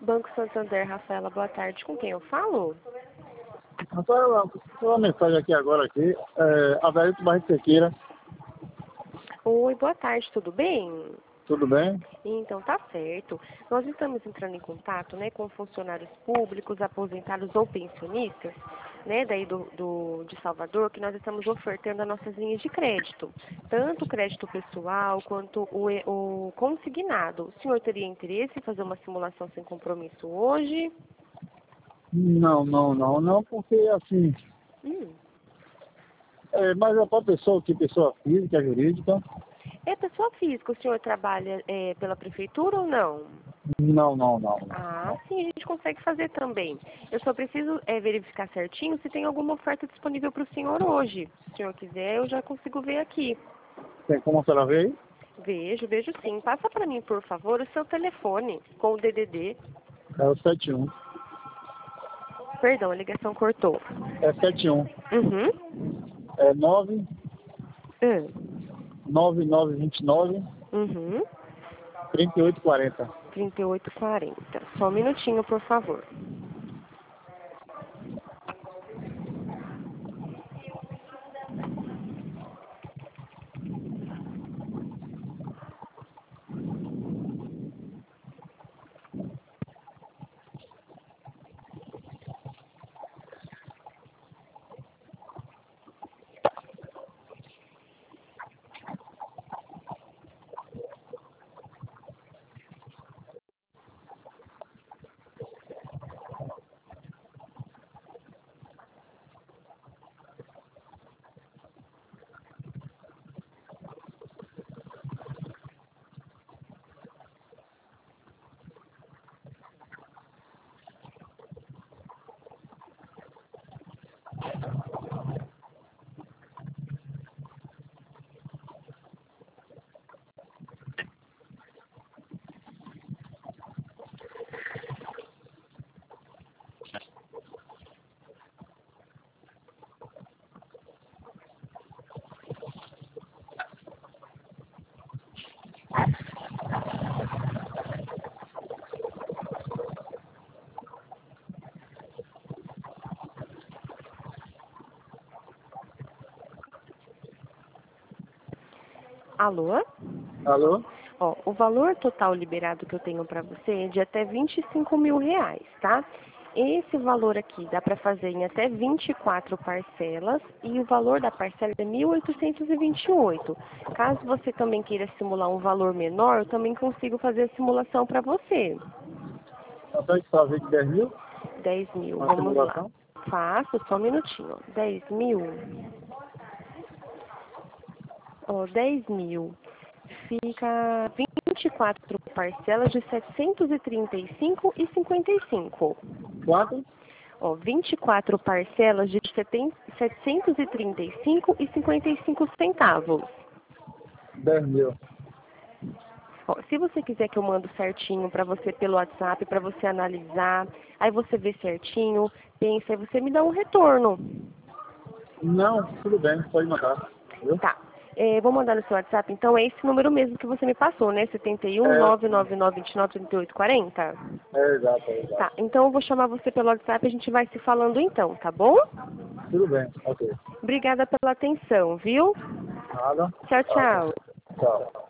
Banco Santander, Rafaela, boa tarde. Com quem eu falo? Rafaela, uma mensagem aqui agora, Avelito Barreto Sequeira. Oi, boa tarde, tudo bem? Tudo bem? Então, tá certo. Nós estamos entrando em contato, né, com funcionários públicos, aposentados ou pensionistas, né, daí de Salvador, que nós estamos ofertando as nossas linhas de crédito, tanto o crédito pessoal quanto o consignado. O senhor teria interesse em fazer uma simulação sem compromisso hoje? Não, porque assim, Hum. mas é para pessoa, que pessoa física, jurídica? É pessoa física, o senhor trabalha pela prefeitura ou não? Não. Ah, sim, a gente consegue fazer também. Eu só preciso verificar certinho se tem alguma oferta disponível para o senhor hoje. Se o senhor quiser, eu já consigo ver aqui. Tem como a senhora ver aí? Vejo sim. Passa para mim, por favor, o seu telefone com o DDD. É o 71. Perdão, a ligação cortou. É 71. Uhum. É 9 Hum. 9929 Uhum. 3840. 3840. Só um minutinho, por favor. Alô? Alô? Ó, o valor total liberado que eu tenho para você é de até R$ 25.000, tá? Esse valor aqui dá para fazer em até 24 parcelas e o valor da parcela é 1.828. Caso você também queira simular um valor menor, eu também consigo fazer a simulação para você. Consegue fazer de 10 mil? 10 mil, Uma vamos lá. simulação? Faço, só um minutinho. 10 mil. Ó, 10 mil. Fica 24 parcelas de 735,55. Quanto? Ó, 24 parcelas de 735,55 centavos. 10 mil. Ó, se você quiser que eu mando certinho para você pelo WhatsApp, para você analisar, aí você vê certinho, pensa, aí você me dá um retorno. Não, tudo bem, pode mandar. Viu? Tá. Vou mandar no seu WhatsApp, então é esse número mesmo que você me passou, né? 71 É, 999 29 38 40? exato. Tá, então eu vou chamar você pelo WhatsApp e a gente vai se falando então, tá bom? Tudo bem, ok. Obrigada pela atenção, viu? Nada. Tchau, Tá. tchau. Tchau.